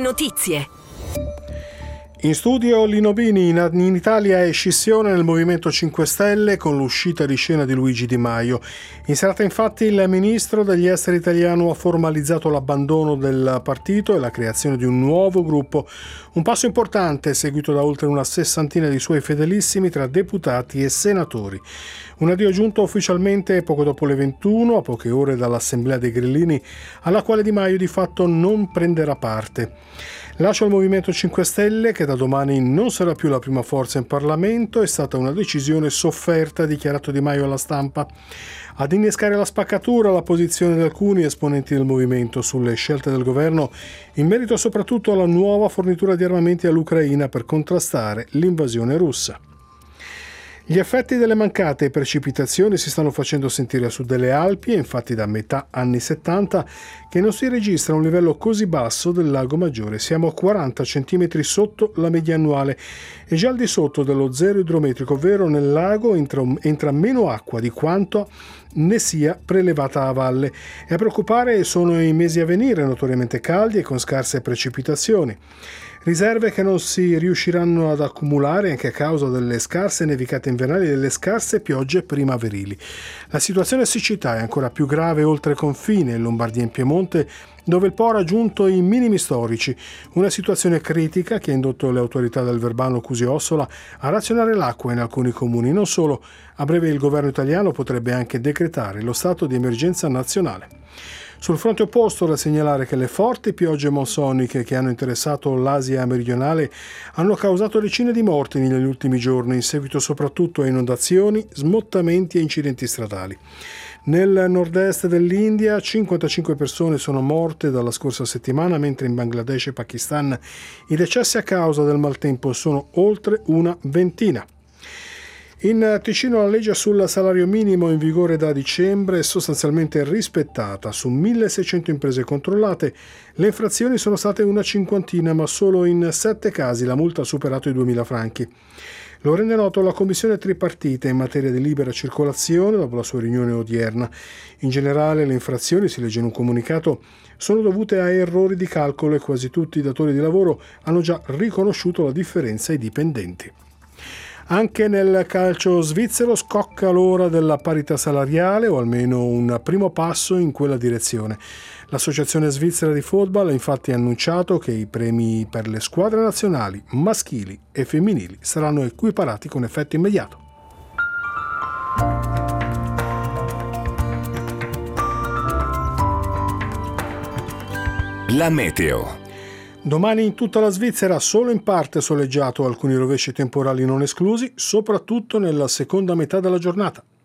notizie. In studio Lino Bini. In Italia è scissione nel Movimento 5 Stelle con l'uscita di scena di Luigi Di Maio. In serata infatti il ministro degli esteri italiano ha formalizzato l'abbandono del partito e la creazione di un nuovo gruppo, un passo importante seguito da oltre una sessantina di suoi fedelissimi tra deputati e senatori. Un addio giunto ufficialmente poco dopo le 21, a poche ore dall'Assemblea dei Grillini, alla quale Di Maio di fatto non prenderà parte. Lascia il Movimento 5 Stelle, che da domani non sarà più la prima forza in Parlamento, è stata una decisione sofferta, ha dichiarato Di Maio alla stampa. Ad innescare la spaccatura la posizione di alcuni esponenti del movimento sulle scelte del governo in merito soprattutto alla nuova fornitura di armamenti all'Ucraina per contrastare l'invasione russa. Gli effetti delle mancate precipitazioni si stanno facendo sentire a sud delle Alpi, e infatti da metà anni 70 che non si registra un livello così basso del Lago Maggiore. Siamo a 40 cm sotto la media annuale e già al di sotto dello zero idrometrico, ovvero nel lago entra meno acqua di quanto ne sia prelevata a valle. E a preoccupare sono i mesi a venire, notoriamente caldi e con scarse precipitazioni. Riserve che non si riusciranno ad accumulare anche a causa delle scarse nevicate invernali e delle scarse piogge primaverili. La situazione a siccità è ancora più grave oltre confine, in Lombardia e in Piemonte, dove il Po ha raggiunto i minimi storici, una situazione critica che ha indotto le autorità del Verbano Cusio-Ossola a razionare l'acqua in alcuni comuni. Non solo, a breve il governo italiano potrebbe anche decretare lo stato di emergenza nazionale. Sul fronte opposto, da segnalare che le forti piogge monsoniche che hanno interessato l'Asia meridionale hanno causato decine di morti negli ultimi giorni, in seguito soprattutto a inondazioni, smottamenti e incidenti stradali. Nel nord-est dell'India 55 persone sono morte dalla scorsa settimana, mentre in Bangladesh e Pakistan i decessi a causa del maltempo sono oltre una ventina. In Ticino la legge sul salario minimo in vigore da dicembre è sostanzialmente rispettata. Su 1.600 imprese controllate le infrazioni sono state una cinquantina, ma solo in 7 casi la multa ha superato i 2.000 franchi. Lo rende noto la commissione tripartita in materia di libera circolazione dopo la sua riunione odierna. In generale le infrazioni, si legge in un comunicato, sono dovute a errori di calcolo e quasi tutti i datori di lavoro hanno già riconosciuto la differenza ai dipendenti. Anche nel calcio svizzero scocca l'ora della parità salariale, o almeno un primo passo in quella direzione. L'Associazione Svizzera di Football ha infatti annunciato che i premi per le squadre nazionali maschili e femminili saranno equiparati con effetto immediato. La meteo. Domani in tutta la Svizzera solo in parte soleggiato, alcuni rovesci temporali non esclusi, soprattutto nella seconda metà della giornata.